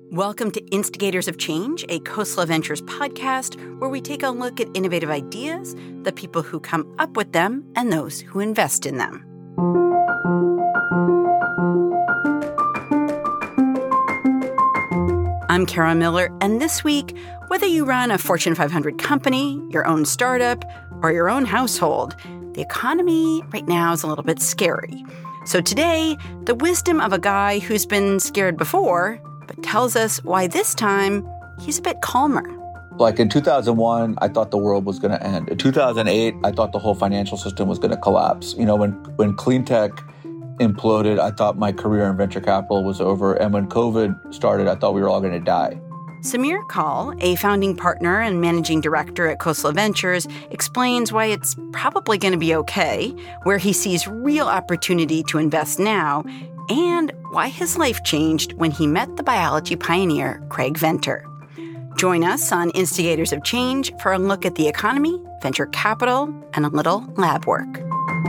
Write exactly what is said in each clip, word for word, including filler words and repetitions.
Welcome to Instigators of Change, a Khosla Ventures podcast where we take a look at innovative ideas, the people who come up with them, and those who invest in them. I'm Kara Miller, and this week, whether you run a Fortune five hundred company, your own startup, or your own household, the economy right now is a little bit scary. So today, the wisdom of a guy who's been scared before, but tells us why this time he's a bit calmer. Like in two thousand one, I thought the world was going to end. In two thousand eight, I thought the whole financial system was going to collapse. You know, when, when clean tech imploded, I thought my career in venture capital was over. And when COVID started, I thought we were all going to die. Samir Kaul, a founding partner and managing director at Khosla Ventures, explains why it's probably going to be okay, where he sees real opportunity to invest now, and why his life changed when he met the biology pioneer Craig Venter. Join us on Instigators of Change for a look at the economy, venture capital, and a little lab work.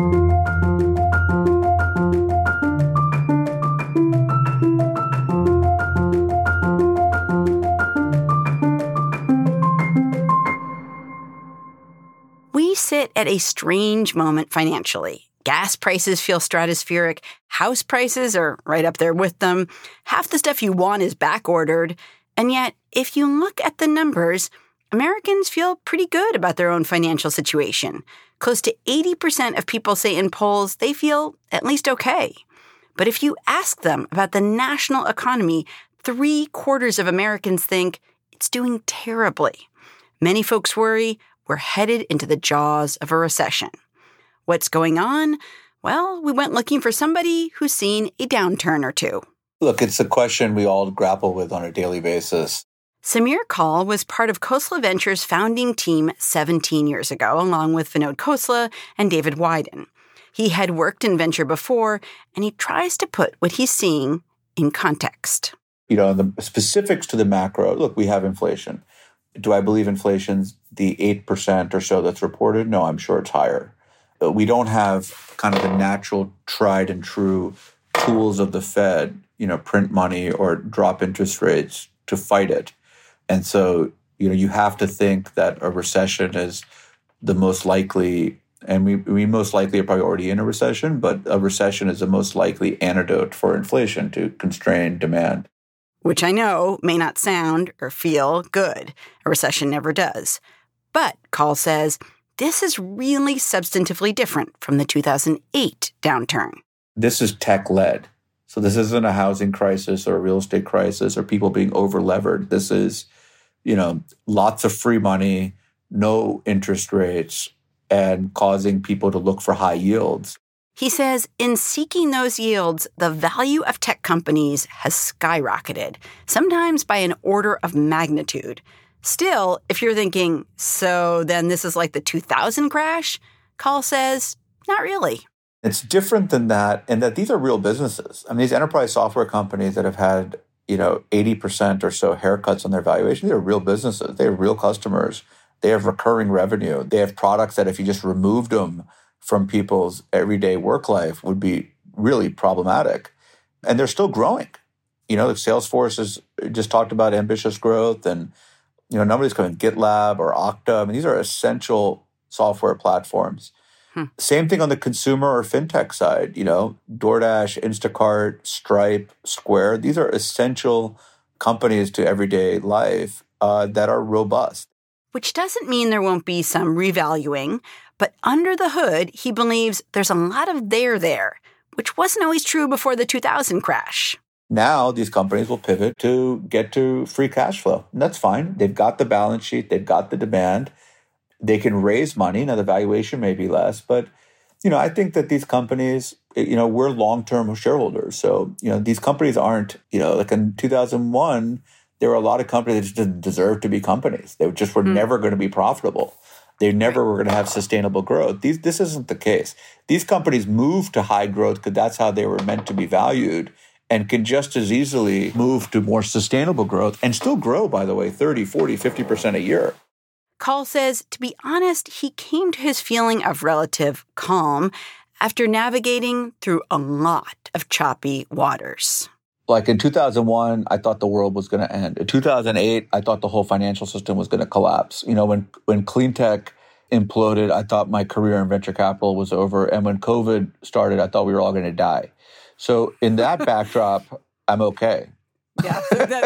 We sit at a strange moment financially. Gas prices feel stratospheric. House prices are right up there with them. Half the stuff you want is back-ordered. And yet, if you look at the numbers, Americans feel pretty good about their own financial situation. Close to eighty percent of people say in polls they feel at least okay. But if you ask them about the national economy, three quarters of Americans think it's doing terribly. Many folks worry we're headed into the jaws of a recession. What's going on? Well, we went looking for somebody who's seen a downturn or two. Look, it's a question we all grapple with on a daily basis. Samir Kaul was part of Khosla Ventures' founding team seventeen years ago, along with Vinod Khosla and David Wyden. He had worked in venture before, and he tries to put what he's seeing in context. You know, the specifics to the macro, look, we have inflation. Do I believe inflation's the eight percent or so that's reported? No, I'm sure it's higher. We don't have kind of the natural tried and true tools of the Fed, you know, print money or drop interest rates to fight it. And so, you know, you have to think that a recession is the most likely, and we, we most likely are probably already in a recession, but a recession is the most likely antidote for inflation to constrain demand. Which I know may not sound or feel good. A recession never does. But, Kaul says, this is really substantively different from the two thousand eight downturn. This is tech-led. So this isn't a housing crisis or a real estate crisis or people being over-levered. This is, you know, lots of free money, no interest rates, and causing people to look for high yields. He says in seeking those yields, the value of tech companies has skyrocketed, sometimes by an order of magnitude. Still, if you're thinking, so then this is like the two thousand crash, Kaul says, not really. It's different than that in that these are real businesses. I mean, these enterprise software companies that have had, you know, eighty percent or so haircuts on their valuation, they're real businesses. They have real customers. They have recurring revenue. They have products that if you just removed them from people's everyday work life would be really problematic. And they're still growing. You know, like Salesforce has just talked about ambitious growth and, you know, nobody's coming GitLab or Okta. I mean, these are essential software platforms. Hmm. Same thing on the consumer or fintech side, you know, DoorDash, Instacart, Stripe, Square. These are essential companies to everyday life uh, that are robust. Which doesn't mean there won't be some revaluing, but under the hood, he believes there's a lot of there there, which wasn't always true before the two thousand crash. Now, these companies will pivot to get to free cash flow. And that's fine. They've got the balance sheet. They've got the demand. They can raise money. Now, the valuation may be less. But, you know, I think that these companies, you know, we're long-term shareholders. So, you know, these companies aren't, you know, like in two thousand one, there were a lot of companies that just didn't deserve to be companies. They just were mm. never going to be profitable. They never were going to have sustainable growth. These, this isn't the case. These companies moved to high growth because that's how they were meant to be valued and can just as easily move to more sustainable growth and still grow, by the way, thirty, forty, fifty percent a year. Kaul says, to be honest, he came to his feeling of relative calm after navigating through a lot of choppy waters. Like in two thousand one, I thought the world was going to end. In two thousand eight, I thought the whole financial system was going to collapse. You know, when when clean tech imploded, I thought my career in venture capital was over. And when COVID started, I thought we were all going to die. So in that backdrop, I'm okay. Yeah.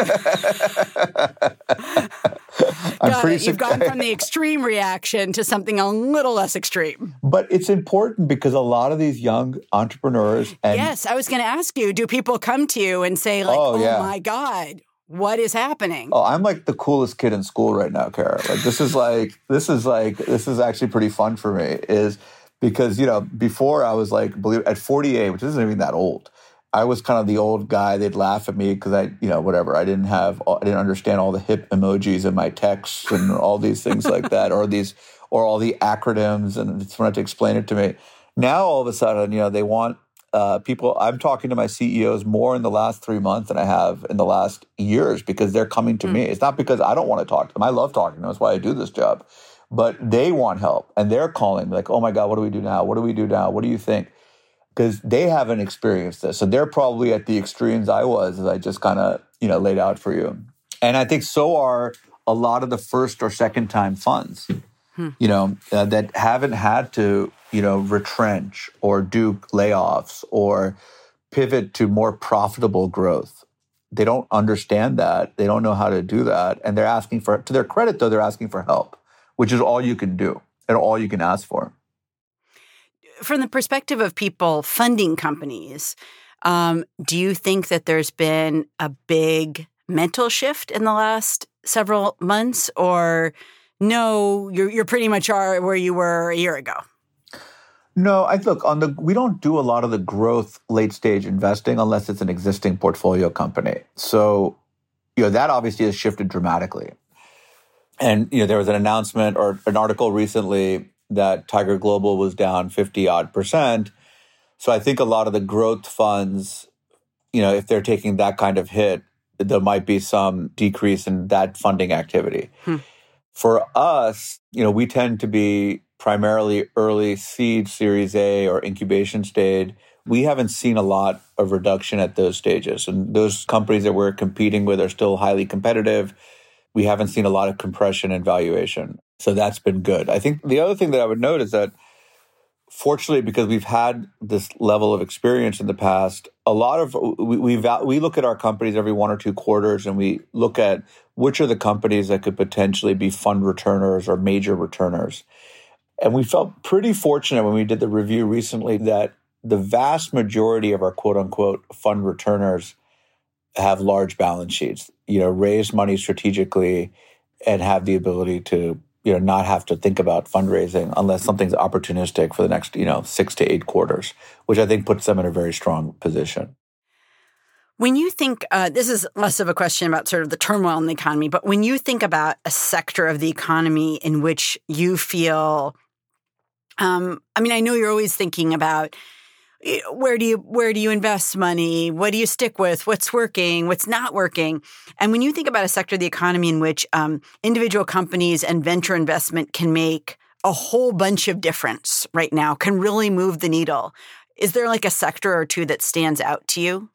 I'm pretty You've gone from the extreme reaction to something a little less extreme. But it's important because a lot of these young entrepreneurs... And yes, I was going to ask you, do people come to you and say, like, oh, oh yeah. my God, what is happening? Oh, I'm like the coolest kid in school right now, Kara. Like, this is like, this is like, this is actually pretty fun for me, is because, you know, before I was like, believe at forty-eight, which isn't even that old, I was kind of the old guy. They'd laugh at me because I, you know, whatever. I didn't have, I didn't understand all the hip emojis in my texts and all these things like that, or these, or all the acronyms, and it's fun to explain it to me. Now, all of a sudden, you know, they want uh, people. I'm talking to my C E Os more in the last three months than I have in the last years because they're coming to mm. me. It's not because I don't want to talk to them. I love talking to them. That's why I do this job. But they want help, and they're calling me like, "Oh my God, what do we do now? What do we do now? What do you think?" Because they haven't experienced this. So they're probably at the extremes I was, as I just kind of, you know, laid out for you. And I think so are a lot of the first or second time funds, hmm. you know, uh, that haven't had to, you know, retrench or do layoffs or pivot to more profitable growth. They don't understand that. They don't know how to do that. And they're asking for, to their credit though, they're asking for help, which is all you can do and all you can ask for. From the perspective of people funding companies, um, do you think that there's been a big mental shift in the last several months, or no, you're you're pretty much are where you were a year ago? No, I look on the. We don't do a lot of the growth late stage investing unless it's an existing portfolio company. So, you know, that obviously has shifted dramatically. And you know, there was an announcement or an article recently that Tiger Global was down fifty odd percent. So I think a lot of the growth funds, you know, if they're taking that kind of hit, there might be some decrease in that funding activity. Hmm. For us, you know, we tend to be primarily early seed, Series A, or incubation stage. We haven't seen a lot of reduction at those stages. And those companies that we're competing with are still highly competitive. We haven't seen a lot of compression in valuation. So that's been good. I think the other thing that I would note is that, fortunately, because we've had this level of experience in the past, a lot of we we, we look at our companies every one or two quarters, and we look at which are the companies that could potentially be fund returners or major returners. And we felt pretty fortunate when we did the review recently that the vast majority of our quote unquote fund returners have large balance sheets, you know, raise money strategically and have the ability to, you know, not have to think about fundraising unless something's opportunistic for the next, you know, six to eight quarters, which I think puts them in a very strong position. When you think, uh, this is less of a question about sort of the turmoil in the economy, but when you think about a sector of the economy in which you feel, um, I mean, I know you're always thinking about where do you where do you invest money? What do you stick with? What's working? What's not working? And when you think about a sector of the economy in which um, individual companies and venture investment can make a whole bunch of difference right now, can really move the needle, is there like a sector or two that stands out to you?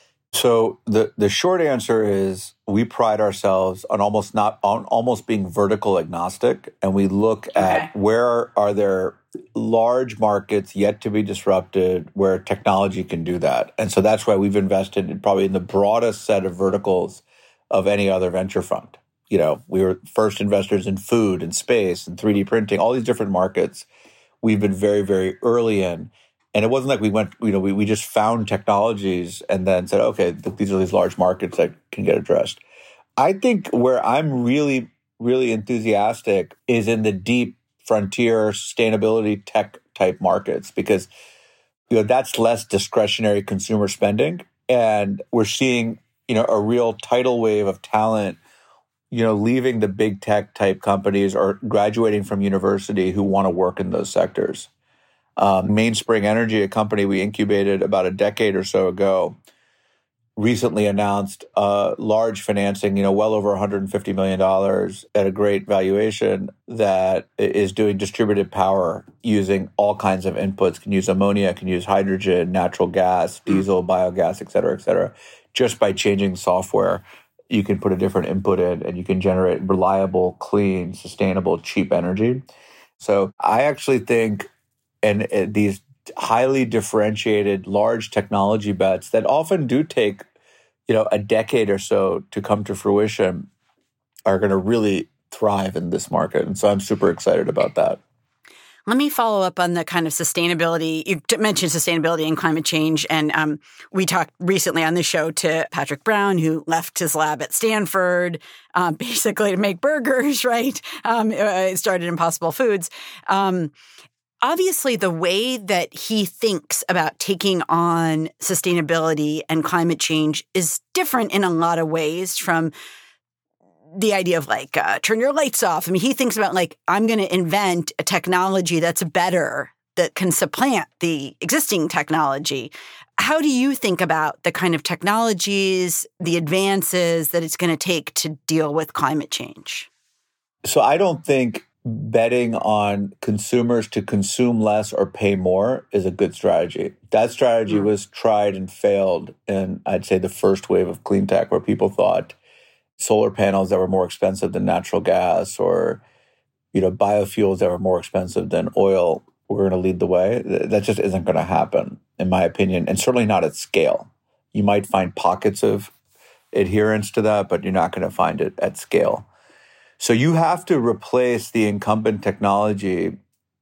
So the the short answer is we pride ourselves on almost not on almost being vertical agnostic, and we look okay. at where are there large markets yet to be disrupted where technology can do that. And so that's why we've invested in probably in the broadest set of verticals of any other venture fund. You know, we were first investors in food and space and three D printing, all these different markets we've been very, very early in. And it wasn't like we went, you know, we, we just found technologies and then said, okay, these are these large markets that can get addressed. I think where I'm really, really enthusiastic is in the deep frontier sustainability tech type markets, because you know that's less discretionary consumer spending, and we're seeing you know a real tidal wave of talent you know leaving the big tech type companies or graduating from university who want to work in those sectors. Um, Mainspring Energy, a company we incubated about a decade or so ago, recently announced uh, large financing, you know, well over one hundred fifty million dollars at a great valuation that is doing distributed power using all kinds of inputs, can use ammonia, can use hydrogen, natural gas, diesel, biogas, et cetera, et cetera, just by changing software, you can put a different input in and you can generate reliable, clean, sustainable, cheap energy. So I actually think, and uh, these highly differentiated, large technology bets that often do take, you know, a decade or so to come to fruition are going to really thrive in this market. And so I'm super excited about that. Let me follow up on the kind of sustainability. You mentioned sustainability and climate change. And um, we talked recently on this show to Patrick Brown, who left his lab at Stanford um, basically to make burgers, right? Um, it started Impossible Foods. Um, obviously, the way that he thinks about taking on sustainability and climate change is different in a lot of ways from the idea of like, uh, turn your lights off. I mean, he thinks about like, I'm going to invent a technology that's better, that can supplant the existing technology. How do you think about the kind of technologies, the advances that it's going to take to deal with climate change? So I don't think betting on consumers to consume less or pay more is a good strategy. That strategy mm. was tried and failed in, I'd say, the first wave of clean tech, where people thought solar panels that were more expensive than natural gas, or, you know, biofuels that were more expensive than oil, were going to lead the way. That just isn't going to happen, in my opinion, and certainly not at scale. You might find pockets of adherence to that, but you're not going to find it at scale. So you have to replace the incumbent technology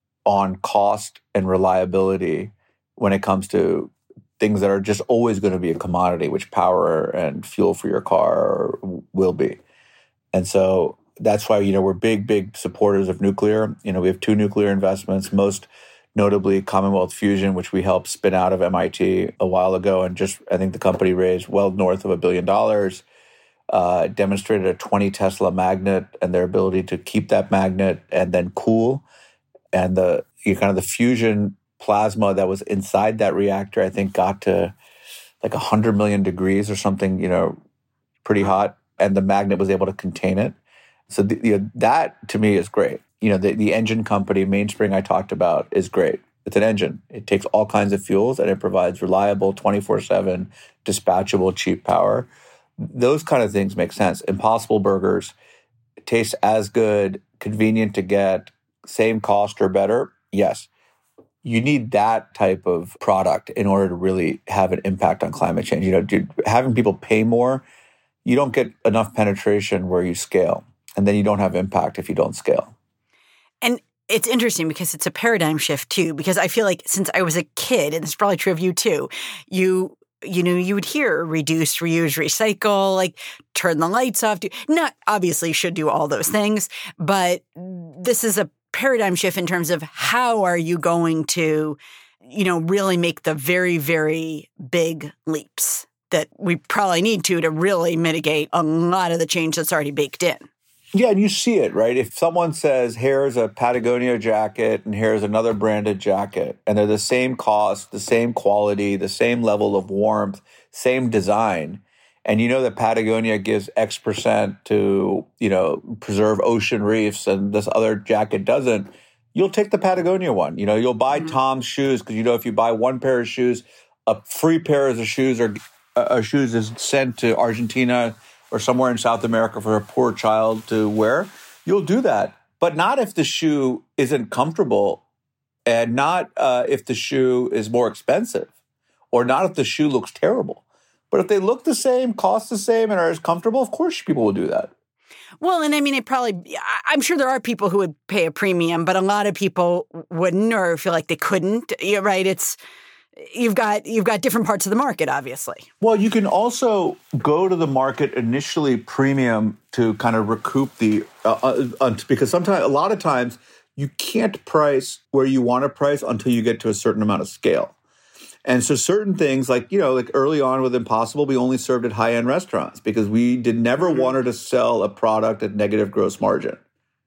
on cost and reliability when it comes to things that are just always going to be a commodity, which power and fuel for your car will be. And so that's why, you know, we're big, big supporters of nuclear. You know, we have two nuclear investments, most notably Commonwealth Fusion, which we helped spin out of M I T a while ago. And just, I think the company raised well north of a billion dollars, uh, demonstrated a twenty Tesla magnet and their ability to keep that magnet and then cool. And the you know, kind of the fusion plasma that was inside that reactor, I think, got to like one hundred million degrees or something, you know, pretty hot. And the magnet was able to contain it. So the, you know, that, to me, is great. You know, the, the engine company, Mainspring, I talked about, is great. It's an engine. It takes all kinds of fuels, and it provides reliable, twenty-four seven, dispatchable, cheap power. Those kind of things make sense. Impossible Burgers taste as good, convenient to get, same cost or better. Yes. You need that type of product in order to really have an impact on climate change. You know, dude, having people pay more, you don't get enough penetration where you scale. And then you don't have impact if you don't scale. And it's interesting because it's a paradigm shift too, because I feel like since I was a kid, and it's probably true of you too, you you know, you would hear reduce, reuse, recycle, like turn the lights off. Do, not obviously should do all those things, but this is a paradigm shift in terms of how are you going to, you know, really make the very, very big leaps that we probably need to to really mitigate a lot of the change that's already baked in. Yeah, and you see it, right? If someone says, here's a Patagonia jacket and here's another branded jacket, and they're the same cost, the same quality, the same level of warmth, same design, and you know that Patagonia gives X percent to, you know, preserve ocean reefs and this other jacket doesn't, you'll take the Patagonia one. You know, you'll buy mm-hmm. Tom's shoes because, you know, if you buy one pair of shoes, a free pair of shoes or uh, shoes is sent to Argentina or somewhere in South America for a poor child to wear. You'll do that. But not if the shoe isn't comfortable, and not uh, if the shoe is more expensive, or not if the shoe looks terrible. But if they look the same, cost the same, and are as comfortable, of course people will do that. Well, and I mean, it probably, I'm sure there are people who would pay a premium, but a lot of people wouldn't or feel like they couldn't. You're right. It's, you've got, you've got different parts of the market, obviously. Well, you can also go to the market initially premium to kind of recoup the, uh, uh, because sometimes, a lot of times, you can't price where you want to price until you get to a certain amount of scale. And so certain things like, you know, like early on with Impossible, we only served at high-end restaurants because we did never mm-hmm. wanted to sell a product at negative gross margin,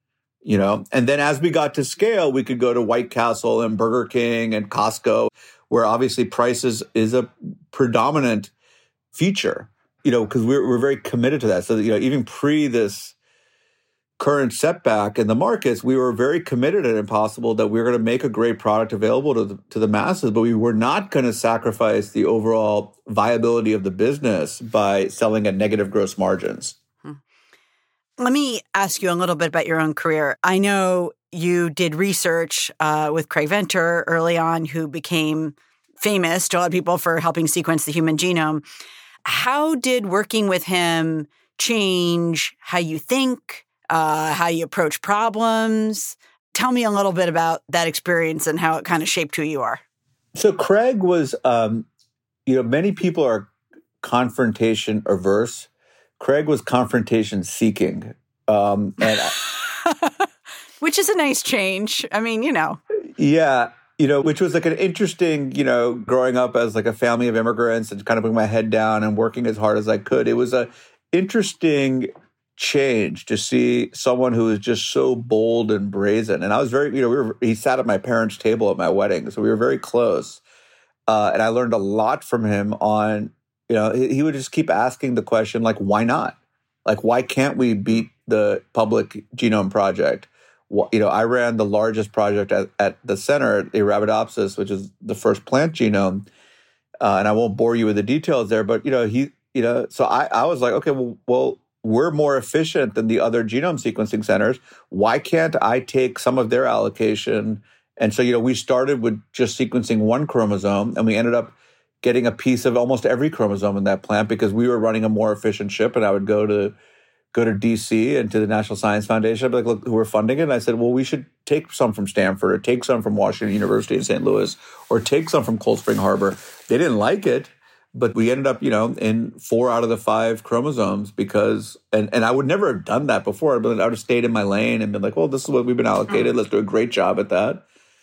you know. And then as we got to scale, we could go to White Castle and Burger King and Costco, where obviously prices is a predominant feature, you know, because we're, we're very committed to that. So, you know, even pre this current setback in the markets, we were very committed at Impossible that we were going to make a great product available to the, to the masses, but we were not going to sacrifice the overall viability of the business by selling at negative gross margins. Hmm. Let me ask you a little bit about your own career. I know you did research uh, with Craig Venter early on, who became famous to a lot of people for helping sequence the human genome. How did working with him change how you think, uh, how you approach problems? Tell me a little bit about that experience and how it kind of shaped who you are. So Craig was, um, you know, many people are confrontation averse. Craig was confrontation seeking. Um, and I, Which is a nice change. I mean, you know. Yeah. You know, which was like an interesting, you know, growing up as like a family of immigrants and kind of putting my head down and working as hard as I could. It was a interesting change to see someone who was just so bold and brazen. And I was very, you know, we were, he sat at my parents' table at my wedding, so we were very close. Uh, and I learned a lot from him on, you know, he, he would just keep asking the question, like, why not? Like, why can't we beat the Public Genome Project? Well, you know, I ran the largest project at, at the center, Arabidopsis, which is the first plant genome. Uh, and I won't bore you with the details there, but, you know, he, you know, so I, I was like, okay, well, well, we're more efficient than the other genome sequencing centers. Why can't I take some of their allocation? And so, you know, we started with just sequencing one chromosome, and we ended up getting a piece of almost every chromosome in that plant because we were running a more efficient ship. And I would go to go to D C and to the National Science Foundation. I'd be like, look, who are funding it? And I said, well, we should take some from Stanford or take some from Washington University in Saint Louis or take some from Cold Spring Harbor. They didn't like it. But we ended up, you know, in four out of the five chromosomes because, and, and I would never have done that before. I would have stayed in my lane and been like, well, this is what we've been allocated. Let's do a great job at that.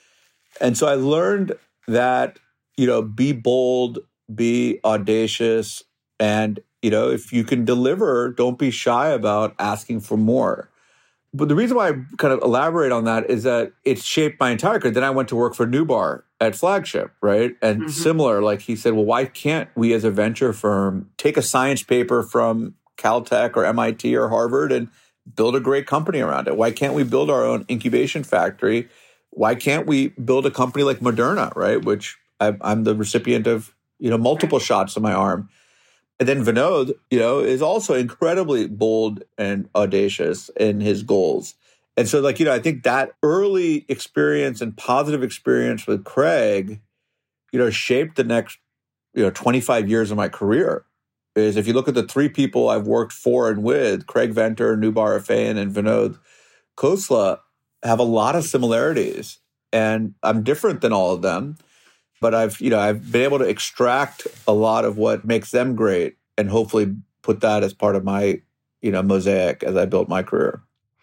And so I learned that, you know, be bold, be audacious, and, you know, if you can deliver, don't be shy about asking for more. But the reason why I kind of elaborate on that is that it's shaped my entire career. Then I went to work for Newbar at Flagship, right? And mm-hmm. similar, like he said, well, why can't we as a venture firm take a science paper from Caltech or M I T or Harvard and build a great company around it? Why can't we build our own incubation factory? Why can't we build a company like Moderna, right? Which I, I'm the recipient of, you know, multiple shots in my arm. And then Vinod, you know, is also incredibly bold and audacious in his goals. And so, like, you know, I think that early experience and positive experience with Craig, you know, shaped the next, you know, twenty-five years of my career. Is if you look at the three people I've worked for and with, Craig Venter, Noubar Afeyan, and Vinod Khosla, have a lot of similarities. And I'm different than all of them. But I've, you know, I've been able to extract a lot of what makes them great and hopefully put that as part of my, you know, mosaic as I built my career.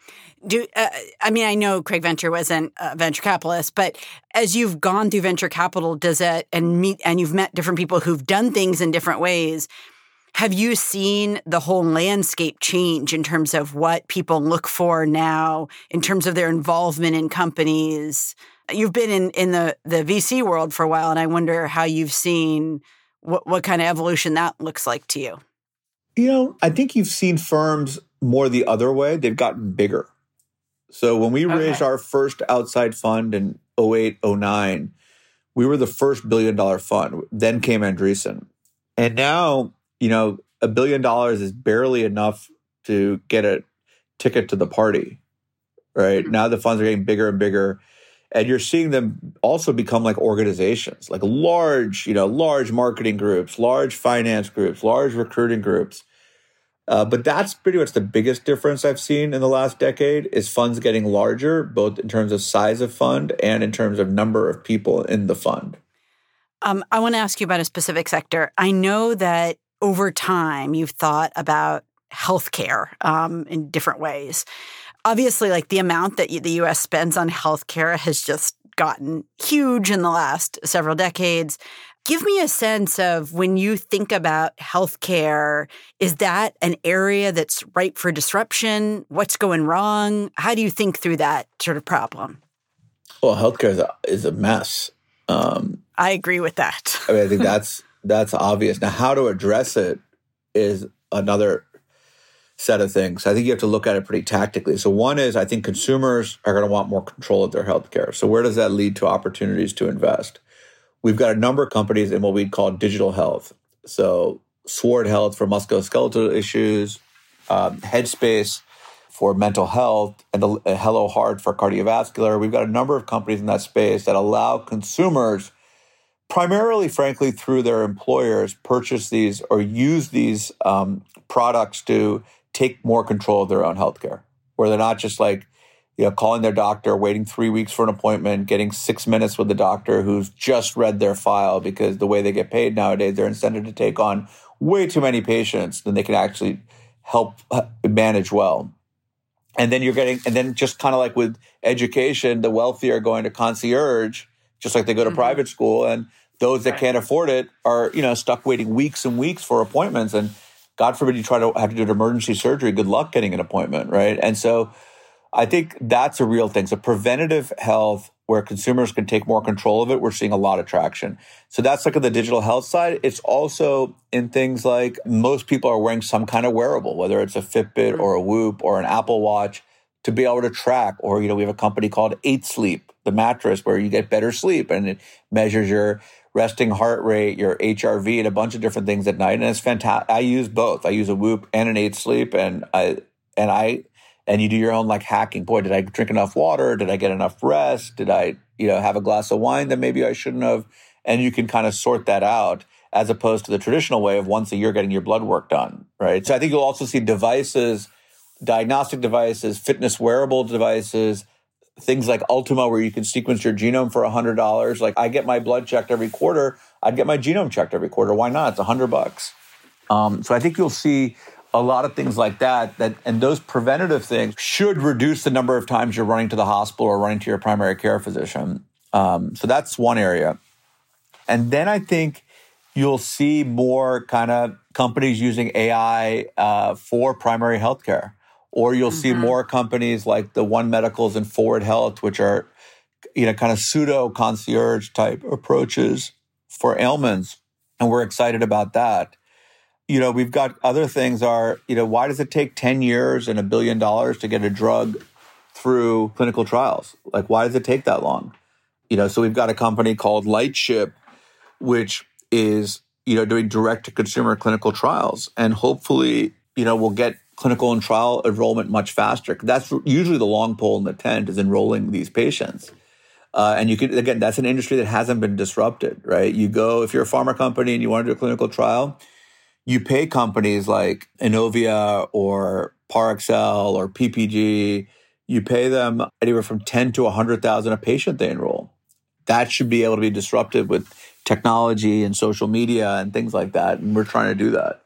Do uh, I mean, I know Craig Venter wasn't a venture capitalist, but as you've gone through venture capital, does it and meet and you've met different people who've done things in different ways, have you seen the whole landscape change in terms of what people look for now, in terms of their involvement in companies? You've been in, in the, the V C world for a while, and I wonder how you've seen what, what kind of evolution that looks like to you. You know, I think you've seen firms more the other way. They've gotten bigger. So when we okay. raised our first outside fund in oh eight, oh nine, we were the first billion dollar fund. Then came Andreessen. And now, you know, a billion dollars is barely enough to get a ticket to the party, right? Mm-hmm. Now the funds are getting bigger and bigger. And you're seeing them also become like organizations, like large, you know, large marketing groups, large finance groups, large recruiting groups. Uh, but that's pretty much the biggest difference I've seen in the last decade is funds getting larger, both in terms of size of fund and in terms of number of people in the fund. Um, I want to ask you about a specific sector. I know that over time you've thought about healthcare um, in different ways. Obviously, like the amount that the U S spends on healthcare has just gotten huge in the last several decades. Give me a sense of when you think about healthcare, is that an area that's ripe for disruption? What's going wrong? How do you think through that sort of problem? Well, healthcare is a, is a mess. Um, I agree with that. I mean, I think that's that's obvious. Now, how to address it is another set of things. I think you have to look at it pretty tactically. So one is I think consumers are going to want more control of their healthcare. So where does that lead to opportunities to invest? We've got a number of companies in what we'd call digital health. So Sword Health for musculoskeletal issues, um, Headspace for mental health, and the uh, Hello Heart for cardiovascular. We've got a number of companies in that space that allow consumers, primarily, frankly, through their employers, purchase these or use these um, products to take more control of their own healthcare, where they're not just like, you know, calling their doctor, waiting three weeks for an appointment, getting six minutes with the doctor who's just read their file, because the way they get paid nowadays, they're incented to take on way too many patients than they can actually help manage well. And then you're getting, and then just kind of like with education, the wealthy are going to concierge, just like they go to mm-hmm. private school, and those that right. can't afford it are, you know, stuck waiting weeks and weeks for appointments. And God forbid you try to have to do an emergency surgery. Good luck getting an appointment, right? And so I think that's a real thing. So preventative health, where consumers can take more control of it, we're seeing a lot of traction. So that's like on the digital health side. It's also in things like most people are wearing some kind of wearable, whether it's a Fitbit or a Whoop or an Apple Watch, to be able to track. Or, you know, we have a company called Eight Sleep, the mattress, where you get better sleep and it measures your resting heart rate, your H R V, and a bunch of different things at night. And it's fantastic. I use both. I use a Whoop and an Eight Sleep, and I and I and you do your own like hacking. Boy, did I drink enough water? Did I get enough rest? Did I, you know, have a glass of wine that maybe I shouldn't have? And you can kind of sort that out, as opposed to the traditional way of once a year getting your blood work done, right? So I think you'll also see devices, diagnostic devices, fitness wearable devices, things like Ultima, where you can sequence your genome for one hundred dollars. Like I get my blood checked every quarter. I'd get my genome checked every quarter. Why not? It's one hundred bucks. Um, so I think you'll see a lot of things like that, that, and those preventative things should reduce the number of times you're running to the hospital or running to your primary care physician. Um, so that's one area. And then I think you'll see more kind of companies using A I uh, for primary healthcare. Or you'll mm-hmm. see more companies like the One Medicals and Forward Health, which are, you know, kind of pseudo concierge type approaches for ailments. And we're excited about that. You know, we've got other things are, you know, why does it take ten years and a billion dollars to get a drug through clinical trials? Like, why does it take that long? You know, so we've got a company called Lightship, which is, you know, doing direct to consumer clinical trials. And hopefully, you know, we'll get clinical and trial enrollment much faster. That's usually the long pole in the tent, is enrolling these patients. Uh, and you can, again, that's an industry that hasn't been disrupted, right? You go, if you're a pharma company and you want to do a clinical trial, you pay companies like Inovia or Parexel or P P G, you pay them anywhere from ten to one hundred thousand a patient they enroll. That should be able to be disrupted with technology and social media and things like that. And we're trying to do that.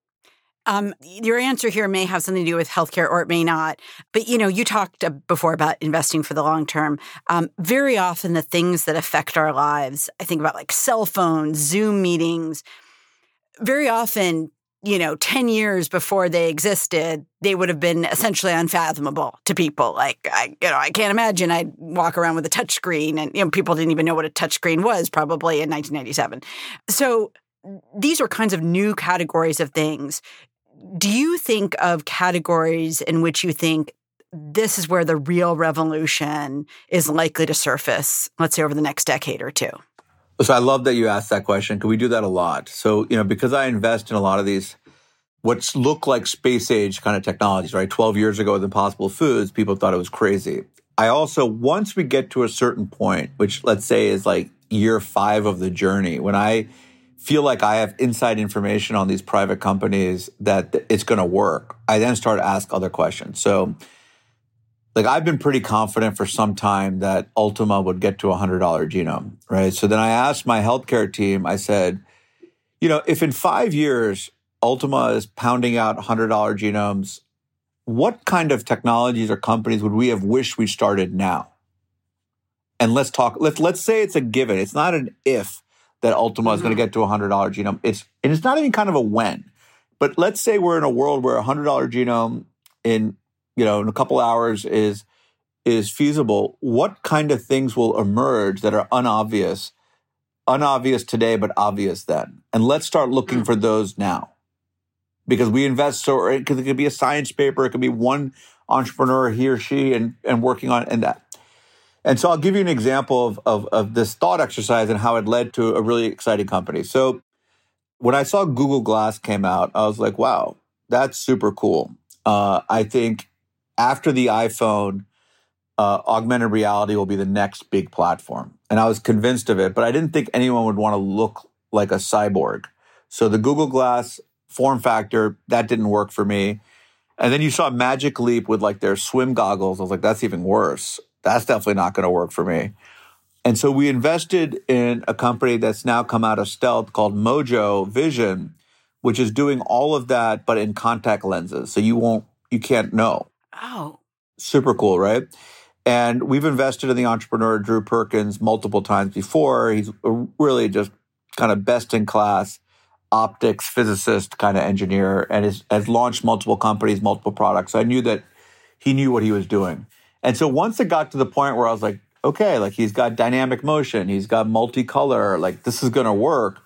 Um, your answer here may have something to do with healthcare, or it may not. But, you know, you talked before about investing for the long term. Um, very often the things that affect our lives, I think about like cell phones, Zoom meetings, very often, you know, ten years before they existed, they would have been essentially unfathomable to people. Like, I, you know, I can't imagine I'd walk around with a touchscreen, and, you know, people didn't even know what a touchscreen was probably in nineteen ninety-seven. So these are kinds of new categories of things. Do you think of categories in which you think this is where the real revolution is likely to surface, let's say over the next decade or two? So I love that you asked that question, because we do that a lot. So, you know, because I invest in a lot of these, what look like space age kind of technologies, right? twelve years ago with Impossible Foods, people thought it was crazy. I also, once we get to a certain point, which let's say is like year five of the journey, when I feel like I have inside information on these private companies that it's going to work, I then start to ask other questions. So, like, I've been pretty confident for some time that Ultima would get to a one hundred dollars genome, right? So then I asked my healthcare team, I said, you know, if in five years Ultima is pounding out one hundred dollars genomes, what kind of technologies or companies would we have wished we started now? And let's talk, let's, let's say it's a given. It's not an if that Ultima mm-hmm. is going to get to a one hundred dollars genome. It's, and it's not even kind of a when. But let's say we're in a world where a one hundred dollars genome in, you know, in a couple hours is is feasible. What kind of things will emerge that are unobvious, unobvious today, but obvious then? And let's start looking mm. for those now. because we invest so, because it could be a science paper, it could be one entrepreneur, he or she, and, and working on and that. And so I'll give you an example of, of, of this thought exercise and how it led to a really exciting company. So when I saw Google Glass came out, I was like, wow, that's super cool. Uh, I think after the iPhone, uh, augmented reality will be the next big platform. And I was convinced of it, but I didn't think anyone would want to look like a cyborg. So the Google Glass form factor, that didn't work for me. And then you saw Magic Leap with like their swim goggles. I was like, that's even worse. That's definitely not going to work for me. And so we invested in a company that's now come out of stealth called Mojo Vision, which is doing all of that, but in contact lenses. So you won't, you can't know. Oh. Super cool, right? And we've invested in the entrepreneur, Drew Perkins, multiple times before. He's a really just kind of best in class optics physicist kind of engineer, and has, has launched multiple companies, multiple products. So I knew that he knew what he was doing. And so once it got to the point where I was like, okay, like he's got dynamic motion, he's got multicolor, like this is going to work.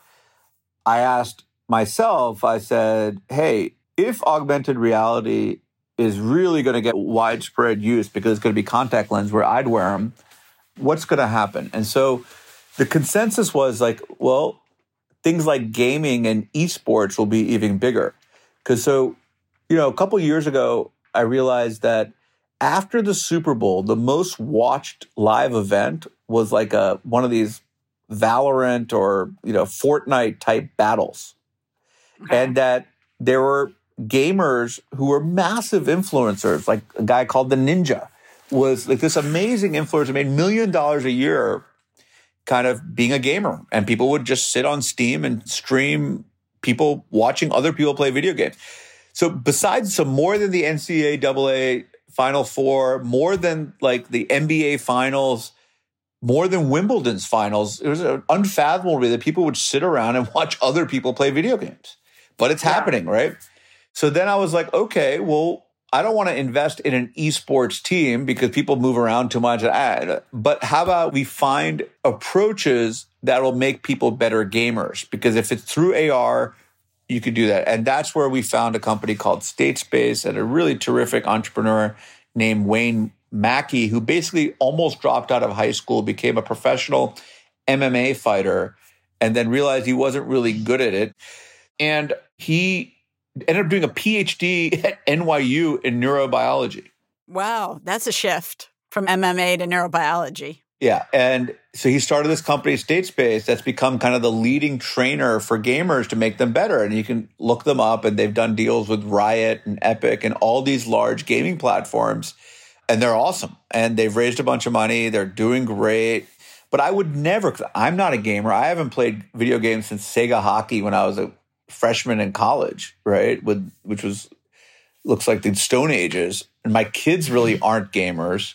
I asked myself, I said, hey, if augmented reality is really going to get widespread use because it's going to be contact lens where I'd wear them, what's going to happen? And so the consensus was like, well, things like gaming and esports will be even bigger. Because so, you know, a couple years ago, I realized that after the Super Bowl, the most watched live event was like a one of these Valorant or, you know, Fortnite type battles. Okay. And that there were gamers who were massive influencers, like a guy called the Ninja was like this amazing influencer, made a million dollars a year kind of being a gamer. And people would just sit on Steam and stream people watching other people play video games. So besides some more than the N C double A Final Four, more than like the N B A Finals, more than Wimbledon's finals, it was unfathomable that people would sit around and watch other people play video games. But it's yeah. happening, right? So then I was like, okay, well, I don't want to invest in an esports team because people move around too much. But how about we find approaches that will make people better gamers? Because if it's through A R, you could do that. And that's where we found a company called StateSpace and a really terrific entrepreneur named Wayne Mackey, who basically almost dropped out of high school, became a professional M M A fighter, and then realized he wasn't really good at it. And he ended up doing a P H D at N Y U in neurobiology. Wow, that's a shift from M M A to neurobiology. Yeah, and so he started this company, StateSpace, that's become kind of the leading trainer for gamers to make them better. And you can look them up, and they've done deals with Riot and Epic and all these large gaming platforms, and they're awesome. And they've raised a bunch of money. They're doing great. But I would never, because I'm not a gamer. I haven't played video games since Sega Hockey when I was a freshman in college, right? With which was looks like the Stone Ages. And my kids really aren't gamers.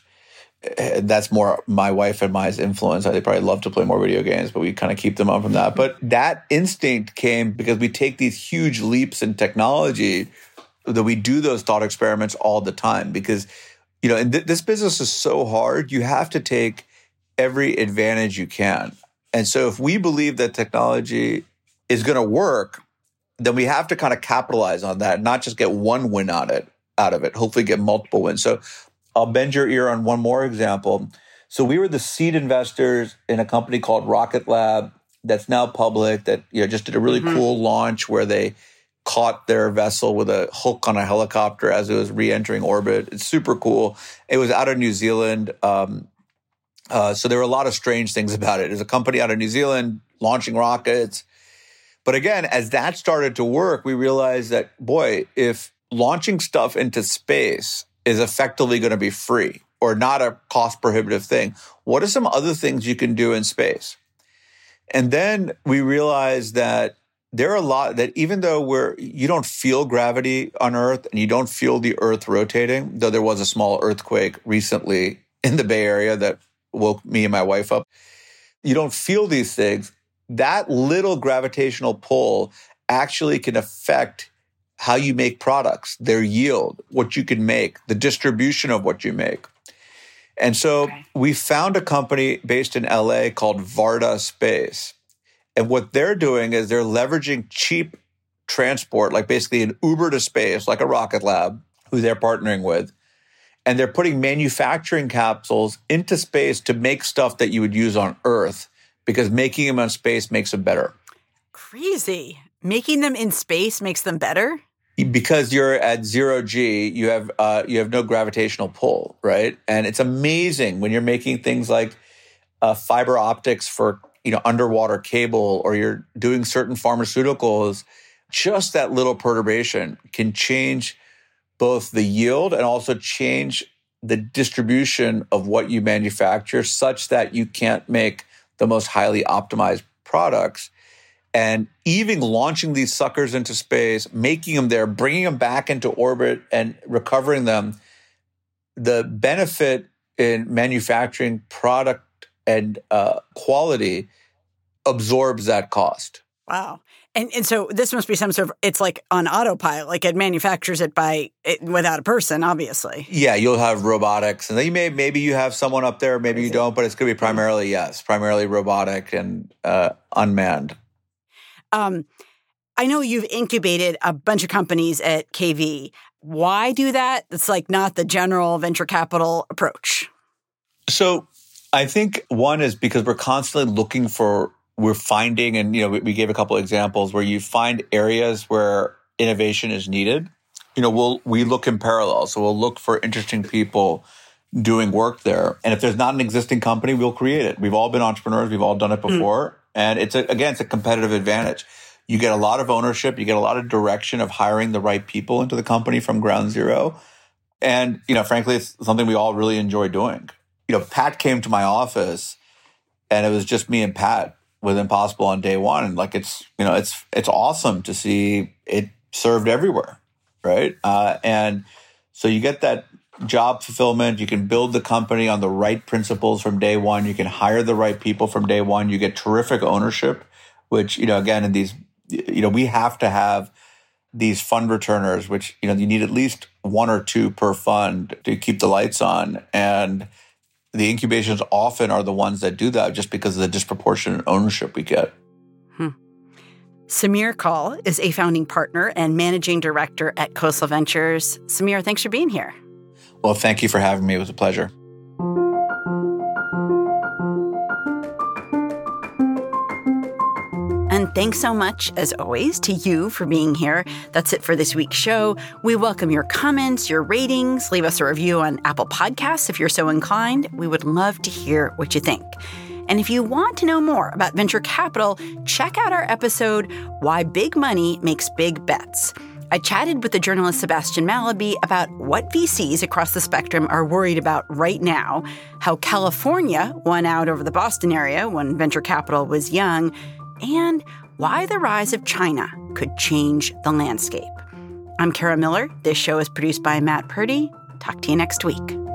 That's more my wife and my influence. They probably love to play more video games, but we kind of keep them up from that. But that instinct came because we take these huge leaps in technology that we do those thought experiments all the time. Because, you know, and th- this business is so hard, you have to take every advantage you can. And so if we believe that technology is going to work, then we have to kind of capitalize on that, not just get one win out of it, out of it, hopefully get multiple wins. So I'll bend your ear on one more example. So we were the seed investors in a company called Rocket Lab that's now public that, you know, just did a really mm-hmm. cool launch where they caught their vessel with a hook on a helicopter as it was re-entering orbit. It's super cool. It was out of New Zealand. Um, uh, so there were a lot of strange things about it. It was a company out of New Zealand launching rockets. But again, as that started to work, we realized that, boy, if launching stuff into space is effectively going to be free or not a cost prohibitive thing, what are some other things you can do in space? And then we realized that there are a lot that even though we're, you don't feel gravity on Earth and you don't feel the Earth rotating, though there was a small earthquake recently in the Bay Area that woke me and my wife up, you don't feel these things. That little gravitational pull actually can affect how you make products, their yield, what you can make, the distribution of what you make. And so okay. we found a company based in L A called Varda Space. And what they're doing is they're leveraging cheap transport, like basically an Uber to space, like a Rocket Lab, who they're partnering with. And they're putting manufacturing capsules into space to make stuff that you would use on Earth, because making them on space makes them better. Crazy. Making them in space makes them better? Because you're at zero G, you have uh, you have no gravitational pull, right? And it's amazing when you're making things like uh, fiber optics for, you know, underwater cable, or you're doing certain pharmaceuticals. Just that little perturbation can change both the yield and also change the distribution of what you manufacture, such that you can't make the most highly optimized products. And even launching these suckers into space, making them there, bringing them back into orbit and recovering them, the benefit in manufacturing product and uh, quality absorbs that cost. Wow. And and so this must be some sort of, it's like on autopilot, like it manufactures it by, it, without a person, obviously. Yeah, you'll have robotics. And then you may, maybe you have someone up there, maybe you don't, but it's going to be primarily, yes, primarily robotic and uh, unmanned. Um, I know you've incubated a bunch of companies at K V. Why do that? It's like not the general venture capital approach. So I think one is because we're constantly looking for, we're finding, and you know, we, we gave a couple of examples where you find areas where innovation is needed. You know, we'll we look in parallel. So we'll look for interesting people doing work there. And if there's not an existing company, we'll create it. We've all been entrepreneurs. We've all done it before. Mm. And it's, a, again, it's a competitive advantage. You get a lot of ownership. You get a lot of direction of hiring the right people into the company from ground zero. And, you know, frankly, it's something we all really enjoy doing. You know, Pat came to my office and it was just me and Pat with Impossible on day one. And like, it's, you know, it's, it's awesome to see it served everywhere. Right. Uh, and so you get that job fulfillment. You can build the company on the right principles from day one. You can hire the right people from day one. You get terrific ownership, which, you know, again, in these, you know, we have to have these fund returners, which, you know, you need at least one or two per fund to keep the lights on. And the incubations often are the ones that do that just because of the disproportionate ownership we get. Hmm. Samir Kaul is a founding partner and managing director at Khosla Ventures. Samir, thanks for being here. Well, thank you for having me. It was a pleasure. And thanks so much, as always, to you for being here. That's it for this week's show. We welcome your comments, your ratings. Leave us a review on Apple Podcasts if you're so inclined. We would love to hear what you think. And if you want to know more about venture capital, check out our episode, Why Big Money Makes Big Bets. I chatted with the journalist Sebastian Mallaby about what V Cs across the spectrum are worried about right now, how California won out over the Boston area when venture capital was young, and why the rise of China could change the landscape. I'm Kara Miller. This show is produced by Matt Purdy. Talk to you next week.